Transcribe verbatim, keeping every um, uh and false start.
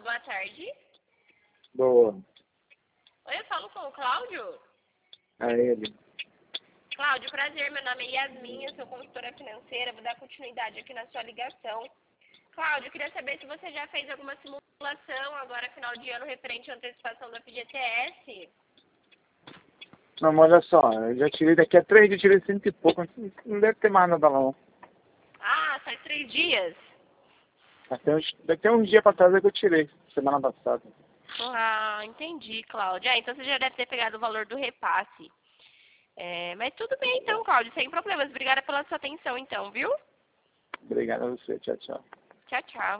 boa tarde. Boa. Oi, eu falo com o Cláudio. É ele. Cláudio, prazer, meu nome é Yasmin, eu sou consultora financeira, vou dar continuidade aqui na sua ligação. Cláudio, eu queria saber se você já fez alguma simulação agora, final de ano, referente à antecipação do F G T S. Não, mas olha só, eu já tirei daqui a três dias, eu tirei cento e pouco, não deve ter mais nada não. Ah, faz três dias? Até uns, daqui a uns dias pra trás é que eu tirei, semana passada. Ah, entendi, Cláudio. Ah, então você já deve ter pegado o valor do repasse. É, mas tudo bem então, Cláudio, sem problemas. Obrigada pela sua atenção então, viu? Obrigado a você, tchau, tchau. Tchau, tchau.